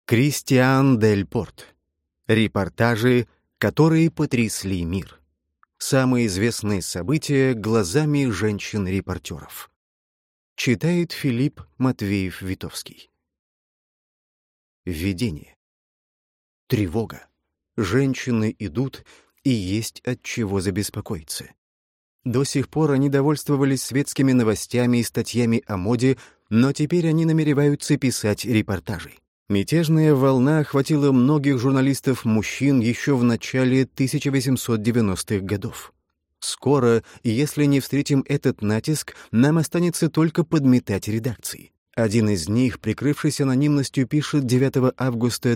Кристиан Дель Порт. Репортажи, которые потрясли мир. Самые известные события глазами женщин-репортеров. Читает Филипп Матвеев-Витовский. Введение. Тревога. Женщины идут, и есть от чего забеспокоиться. До сих пор они довольствовались светскими новостями и статьями о моде, но теперь они намереваются писать репортажи. Мятежная волна охватила многих журналистов-мужчин еще в начале 1890-х годов. Скоро, если не встретим этот натиск, нам останется только подметать редакции. Один из них, прикрывшись анонимностью, пишет 9 августа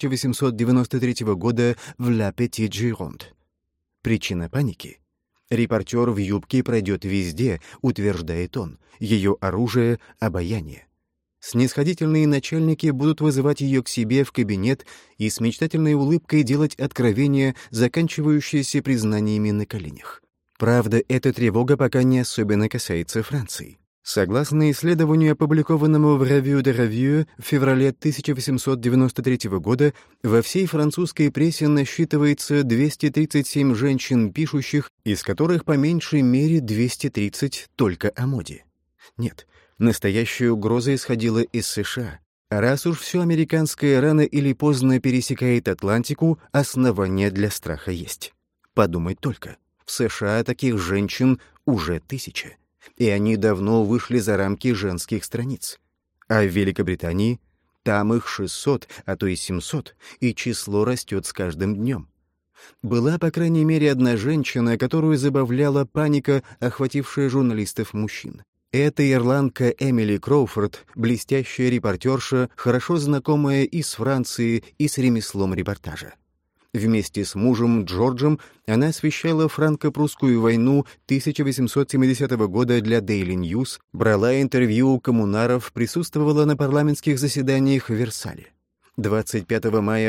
1893 года в «La Petite Gironde». Причина паники? Репортер в юбке пройдет везде, утверждает он, ее оружие — обаяние. Снисходительные начальники будут вызывать ее к себе в кабинет и с мечтательной улыбкой делать откровения, заканчивающиеся признаниями на коленях. Правда, эта тревога пока не особенно касается Франции. Согласно исследованию, опубликованному в Revue de Revue в феврале 1893 года, во всей французской прессе насчитывается 237 женщин, пишущих, из которых по меньшей мере 230 только о моде. Нет, настоящая угроза исходила из США. А раз уж все американское рано или поздно пересекает Атлантику, основания для страха есть. Подумать только, в США таких женщин уже 1000. И они давно вышли за рамки женских страниц. А в Великобритании там их 600, а то и 700, и число растет с каждым днем. Была, по крайней мере, одна женщина, которую забавляла паника, охватившая журналистов-мужчин. Это ирландка Эмили Кроуфорд, блестящая репортерша, хорошо знакомая и с Францией, и с ремеслом репортажа. Вместе с мужем Джорджем она освещала франко-прусскую войну 1870 года для Daily News, брала интервью у коммунаров, присутствовала на парламентских заседаниях в Версале. 25 мая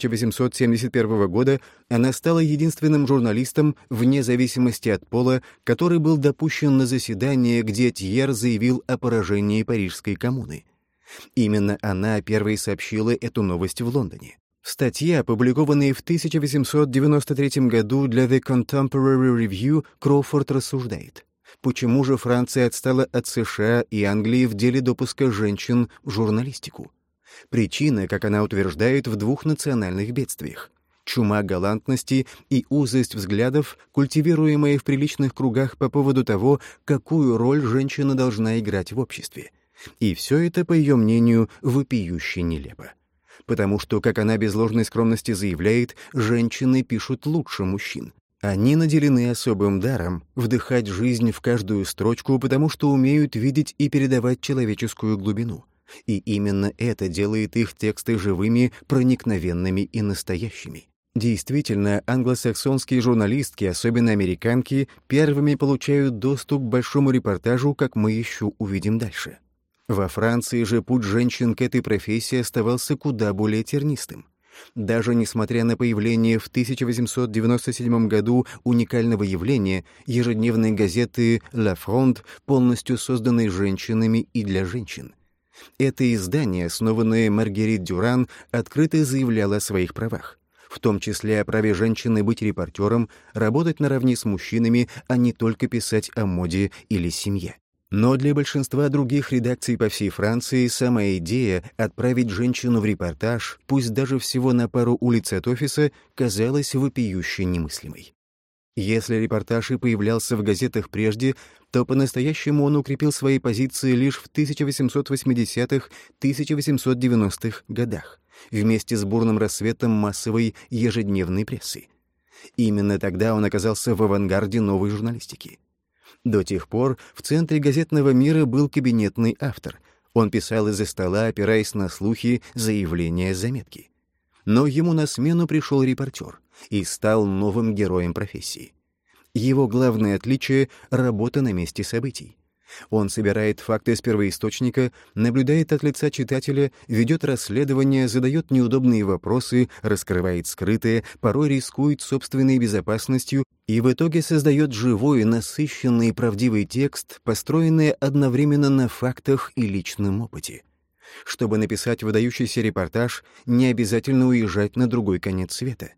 1871 года она стала единственным журналистом, вне зависимости от пола, который был допущен на заседание, где Тьер заявил о поражении Парижской коммуны. Именно она первой сообщила эту новость в Лондоне. В статье, опубликованной в 1893 году для The Contemporary Review, Кроуфорд рассуждает, почему же Франция отстала от США и Англии в деле допуска женщин в журналистику. Причина, как она утверждает, в двух национальных бедствиях. Чума галантности и узость взглядов, культивируемые в приличных кругах по поводу того, какую роль женщина должна играть в обществе. И все это, по ее мнению, вопиюще нелепо. Потому что, как она без ложной скромности заявляет, женщины пишут лучше мужчин. Они наделены особым даром вдыхать жизнь в каждую строчку, потому что умеют видеть и передавать человеческую глубину. И именно это делает их тексты живыми, проникновенными и настоящими. Действительно, англосаксонские журналистки, особенно американки, первыми получают доступ к большому репортажу, как мы еще увидим дальше. Во Франции же путь женщин к этой профессии оставался куда более тернистым. Даже несмотря на появление в 1897 году уникального явления ежедневной газеты «La Fronde», полностью созданной женщинами и для женщин. Это издание, основанное Маргерит Дюран, открыто заявляло о своих правах, в том числе о праве женщины быть репортером, работать наравне с мужчинами, а не только писать о моде или семье. Но для большинства других редакций по всей Франции сама идея отправить женщину в репортаж, пусть даже всего на пару улиц от офиса, казалась вопиюще немыслимой. Если репортаж и появлялся в газетах прежде, то по-настоящему он укрепил свои позиции лишь в 1880-1890-х годах, вместе с бурным рассветом массовой ежедневной прессы. Именно тогда он оказался в авангарде новой журналистики. До тех пор в центре газетного мира был кабинетный автор. Он писал из-за стола, опираясь на слухи, заявления, заметки. Но ему на смену пришел репортер и стал новым героем профессии. Его главное отличие — работа на месте событий. Он собирает факты с первоисточника, наблюдает от лица читателя, ведет расследование, задает неудобные вопросы, раскрывает скрытое, порой рискует собственной безопасностью и в итоге создает живой, насыщенный и правдивый текст, построенный одновременно на фактах и личном опыте. Чтобы написать выдающийся репортаж, не обязательно уезжать на другой конец света.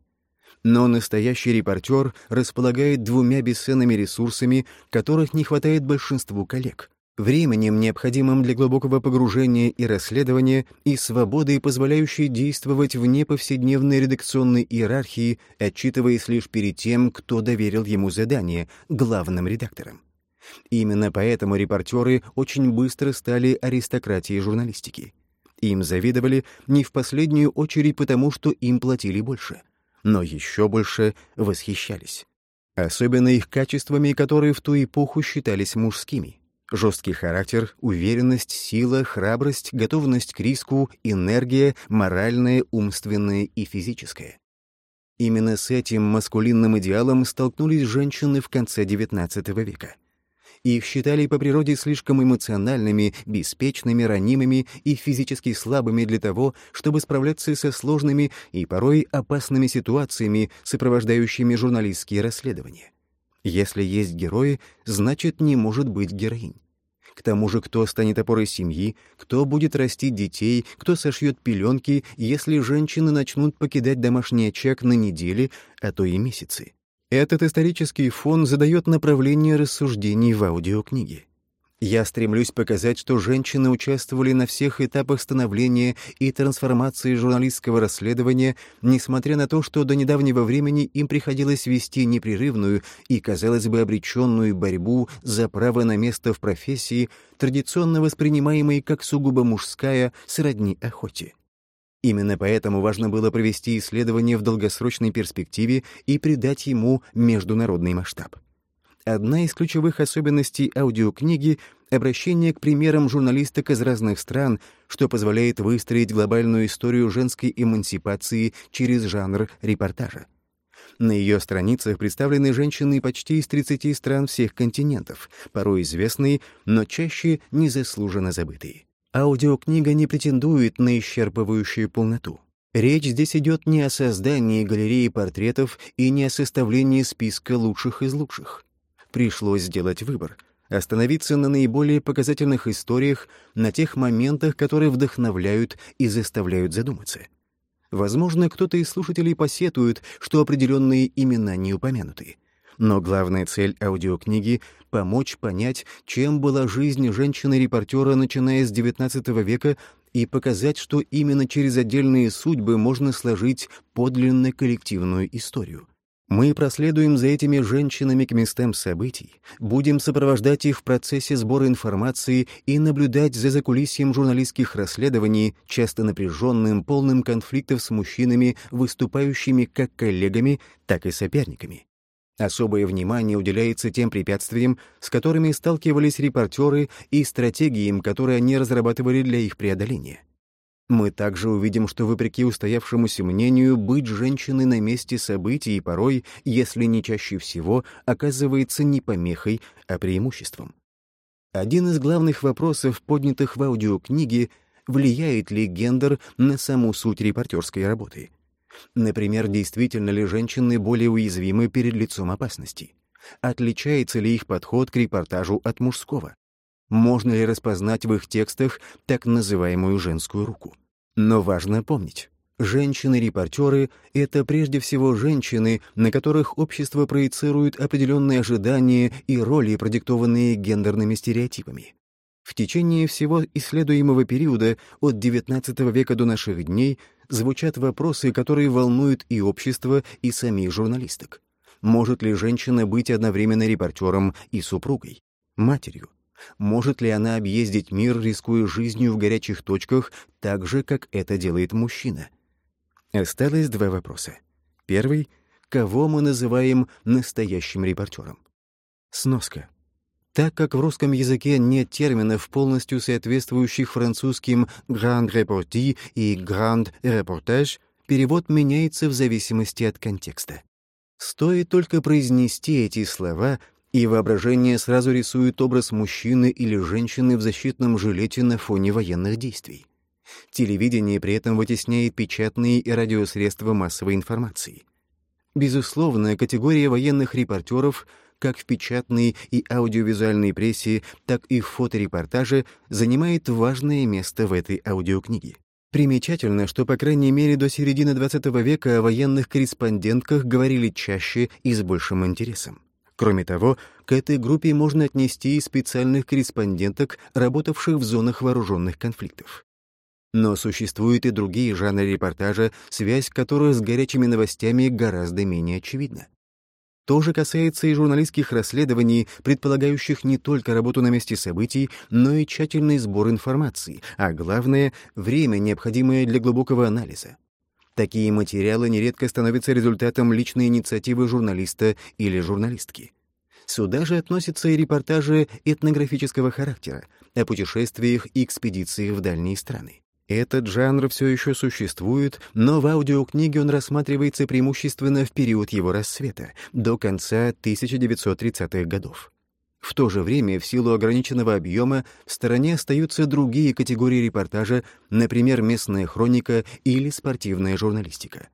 Но настоящий репортер располагает двумя бесценными ресурсами, которых не хватает большинству коллег: временем, необходимым для глубокого погружения и расследования, и свободой, позволяющей действовать вне повседневной редакционной иерархии, отчитываясь лишь перед тем, кто доверил ему задание — главным редактором. Именно поэтому репортеры очень быстро стали аристократией журналистики. Им завидовали не в последнюю очередь потому, что им платили больше, но еще больше восхищались. Особенно их качествами, которые в ту эпоху считались мужскими. Жесткий характер, уверенность, сила, храбрость, готовность к риску, энергия, моральная, умственная и физическая. Именно с этим маскулинным идеалом столкнулись женщины в конце XIX века. Их считали по природе слишком эмоциональными, беспечными, ранимыми и физически слабыми для того, чтобы справляться со сложными и порой опасными ситуациями, сопровождающими журналистские расследования. Если есть герои, значит, не может быть героинь. К тому же, кто станет опорой семьи, кто будет растить детей, кто сошьет пеленки, если женщины начнут покидать домашний очаг на недели, а то и месяцы? Этот исторический фон задает направление рассуждений в аудиокниге. Я стремлюсь показать, что женщины участвовали на всех этапах становления и трансформации журналистского расследования, несмотря на то, что до недавнего времени им приходилось вести непрерывную и, казалось бы, обреченную борьбу за право на место в профессии, традиционно воспринимаемой как сугубо мужская, сродни охоте. Именно поэтому важно было провести исследование в долгосрочной перспективе и придать ему международный масштаб. Одна из ключевых особенностей аудиокниги — обращение к примерам журналисток из разных стран, что позволяет выстроить глобальную историю женской эмансипации через жанр репортажа. На ее страницах представлены женщины почти из 30 стран всех континентов, порой известные, но чаще незаслуженно забытые. Аудиокнига не претендует на исчерпывающую полноту. Речь здесь идет не о создании галереи портретов и не о составлении списка лучших из лучших. Пришлось сделать выбор — остановиться на наиболее показательных историях, на тех моментах, которые вдохновляют и заставляют задуматься. Возможно, кто-то из слушателей посетует, что определенные имена не упомянуты. Но главная цель аудиокниги — помочь понять, чем была жизнь женщины-репортера, начиная с XIX века, и показать, что именно через отдельные судьбы можно сложить подлинно коллективную историю. Мы проследуем за этими женщинами к местам событий, будем сопровождать их в процессе сбора информации и наблюдать за закулисьем журналистских расследований, часто напряженным, полным конфликтов с мужчинами, выступающими как коллегами, так и соперниками. Особое внимание уделяется тем препятствиям, с которыми сталкивались репортеры, и стратегиям, которые они разрабатывали для их преодоления. Мы также увидим, что, вопреки устоявшемуся мнению, быть женщиной на месте событий порой, если не чаще всего, оказывается не помехой, а преимуществом. Один из главных вопросов, поднятых в аудиокниге, влияет ли гендер на саму суть репортерской работы. Например, действительно ли женщины более уязвимы перед лицом опасности? Отличается ли их подход к репортажу от мужского? Можно ли распознать в их текстах так называемую женскую руку? Но важно помнить, женщины-репортеры — это прежде всего женщины, на которых общество проецирует определенные ожидания и роли, продиктованные гендерными стереотипами. В течение всего исследуемого периода от XIX века до наших дней звучат вопросы, которые волнуют и общество, и самих журналисток. Может ли женщина быть одновременно репортером и супругой, матерью? Может ли она объездить мир, рискуя жизнью в горячих точках, так же, как это делает мужчина? Осталось два вопроса. Первый — кого мы называем настоящим репортером? Сноска. Так как в русском языке нет терминов, полностью соответствующих французским «grand reportage» и «grand reportage», перевод меняется в зависимости от контекста. Стоит только произнести эти слова, и воображение сразу рисует образ мужчины или женщины в защитном жилете на фоне военных действий. Телевидение при этом вытесняет печатные и радиосредства массовой информации. Безусловно, категория военных репортеров как в печатной и аудиовизуальной прессе, так и в фоторепортаже, занимает важное место в этой аудиокниге. Примечательно, что, по крайней мере, до середины XX века о военных корреспондентках говорили чаще и с большим интересом. Кроме того, к этой группе можно отнести и специальных корреспонденток, работавших в зонах вооруженных конфликтов. Но существуют и другие жанры репортажа, связь которых с горячими новостями гораздо менее очевидна. То же касается и журналистских расследований, предполагающих не только работу на месте событий, но и тщательный сбор информации, а главное — время, необходимое для глубокого анализа. Такие материалы нередко становятся результатом личной инициативы журналиста или журналистки. Сюда же относятся и репортажи этнографического характера о путешествиях и экспедициях в дальние страны. Этот жанр все еще существует, но в аудиокниге он рассматривается преимущественно в период его расцвета, до конца 1930-х годов. В то же время, в силу ограниченного объема, в стороне остаются другие категории репортажа, например, местная хроника или спортивная журналистика.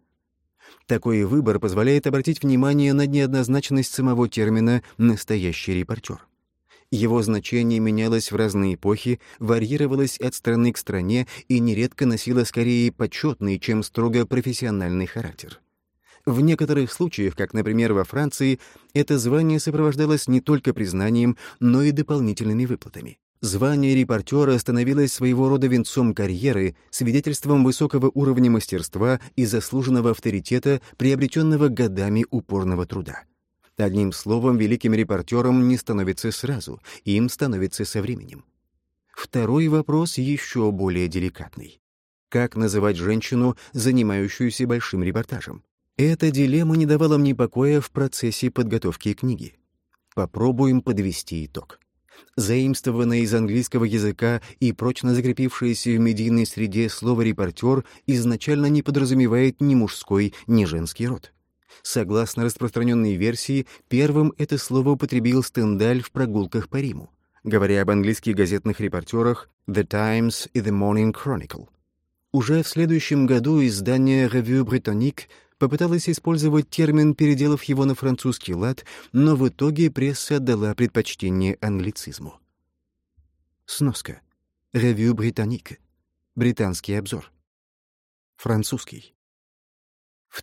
Такой выбор позволяет обратить внимание на неоднозначность самого термина «настоящий репортер». Его значение менялось в разные эпохи, варьировалось от страны к стране и нередко носило скорее почетный, чем строго профессиональный характер. В некоторых случаях, как, например, во Франции, это звание сопровождалось не только признанием, но и дополнительными выплатами. Звание репортера становилось своего рода венцом карьеры, свидетельством высокого уровня мастерства и заслуженного авторитета, приобретенного годами упорного труда. Одним словом, великим репортером не становится сразу, им становится со временем. Второй вопрос еще более деликатный. Как называть женщину, занимающуюся большим репортажем? Эта дилемма не давала мне покоя в процессе подготовки книги. Попробуем подвести итог. Заимствованное из английского языка и прочно закрепившееся в медийной среде слово «репортер» изначально не подразумевает ни мужской, ни женский род. Согласно распространенной версии, первым это слово употребил Стендаль в прогулках по Риму, говоря об английских газетных репортерах «The Times» и «The Morning Chronicle». Уже в следующем году издание «Revue Britannique» попыталось использовать термин, переделав его на французский лад, но в итоге пресса отдала предпочтение англицизму. Сноска. «Revue Britannique». Британский обзор. Французский. В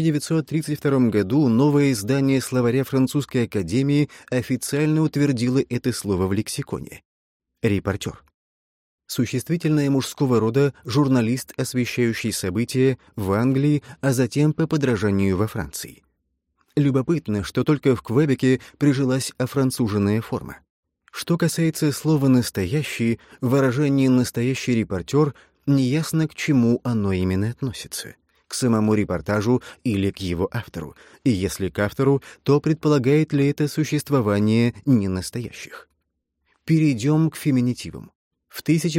1932 году новое издание словаря Французской академии официально утвердило это слово в лексиконе. Репортер. Существительное мужского рода журналист, освещающий события в Англии, а затем по подражанию во Франции. Любопытно, что только в Квебеке прижилась офранцуженная форма. Что касается слова «настоящий», выражение «настоящий репортер» неясно, к чему оно именно относится. К самому репортажу или к его автору, и если к автору, то предполагает ли это существование ненастоящих. Перейдем к феминитивам. В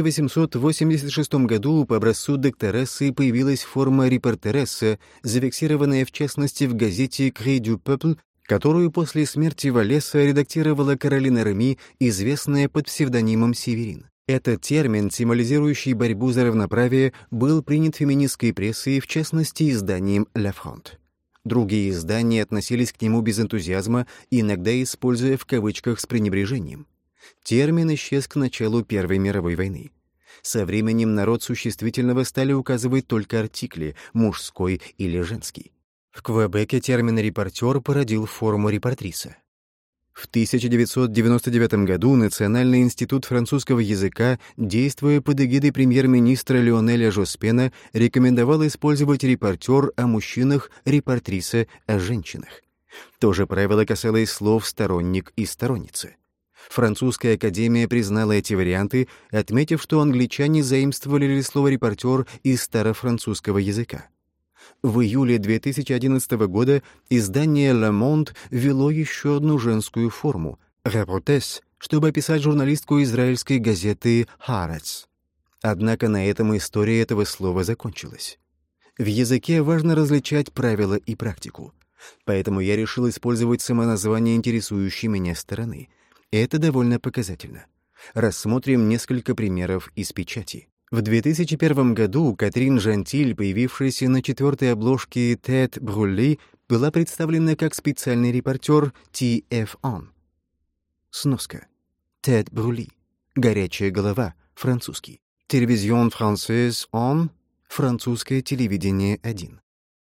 1886 году по образцу докторессы появилась форма репортересса, зафиксированная в частности в газете «Cri du Peuple», которую после смерти Валеса редактировала Каролина Реми, известная под псевдонимом Северин. Этот термин, символизирующий борьбу за равноправие, был принят феминистской прессой, в частности, изданием «La Fronde». Другие издания относились к нему без энтузиазма, иногда используя в кавычках с пренебрежением. Термин исчез к началу Первой мировой войны. Со временем народ существительного стали указывать только артикли «мужской» или «женский». В Квебеке термин «репортер» породил форму «репортриса». В 1999 году Национальный институт французского языка, действуя под эгидой премьер-министра Лионеля Жоспена, рекомендовал использовать «репортер» о мужчинах, «репортриса» о женщинах. То же правило касалось слов «сторонник» и «сторонница». Французская академия признала эти варианты, отметив, что англичане заимствовали слово «репортер» из старофранцузского языка. В июле 2011 года издание «Le Monde» ввело еще одну женскую форму — «reportesse», чтобы описать журналистку израильской газеты «Haaretz». Однако на этом история этого слова закончилась. В языке важно различать правила и практику. Поэтому я решил использовать самоназвание интересующей меня стороны. Это довольно показательно. Рассмотрим несколько примеров из печати. В 2001 году Катрин Жантиль, появившаяся на 4-й обложке «Tête brûlée», была представлена как специальный репортер TF1. Сноска. Tête brûlée. Горячая голова. Французский. Télévision française 1. Французское телевидение 1.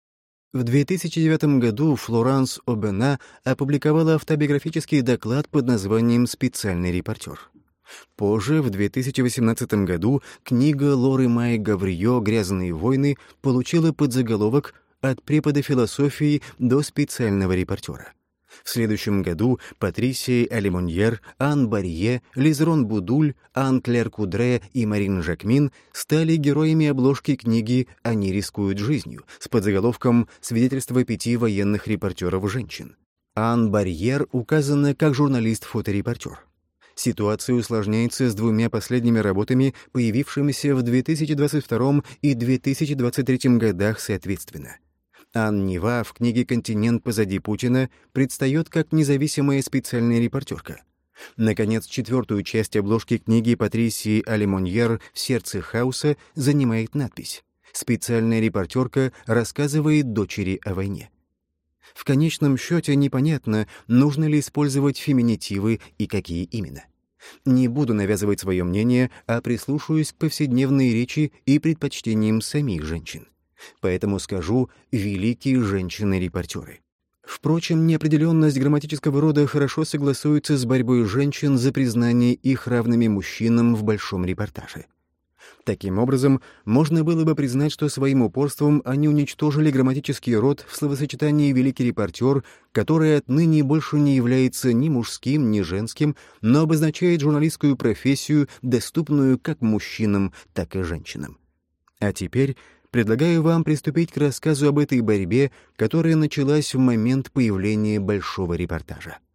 В 2009 году Флоранс Обена опубликовала автобиографический доклад под названием «Специальный репортер». Позже, в 2018 году, книга Лоры Май Гаврио «Грязные войны» получила подзаголовок «От препода философии до специального репортера». В следующем году Патрисия Алимоньер, Ан Барье, Лизерон Будуль, Ан-Клер Кудре и Марин Жакмин стали героями обложки книги «Они рискуют жизнью» с подзаголовком «Свидетельство 5 военных репортеров-женщин». Ан Барьер указана как журналист-фоторепортер. Ситуация усложняется с двумя последними работами, появившимися в 2022 и 2023 годах соответственно. Ан Нива в книге «Континент позади Путина» предстает как независимая специальная репортерка. Наконец, 4-ю часть обложки книги Патрисии Алимоньер «В сердце хаоса» занимает надпись «Специальная репортерка рассказывает дочери о войне». В конечном счете непонятно, нужно ли использовать феминитивы и какие именно. Не буду навязывать свое мнение, а прислушаюсь к повседневной речи и предпочтениям самих женщин. Поэтому скажу «великие женщины-репортеры». Впрочем, неопределенность грамматического рода хорошо согласуется с борьбой женщин за признание их равными мужчинам в большом репортаже. Таким образом, можно было бы признать, что своим упорством они уничтожили грамматический род в словосочетании «великий репортер», которое отныне больше не является ни мужским, ни женским, но обозначает журналистскую профессию, доступную как мужчинам, так и женщинам. А теперь предлагаю вам приступить к рассказу об этой борьбе, которая началась в момент появления большого репортажа.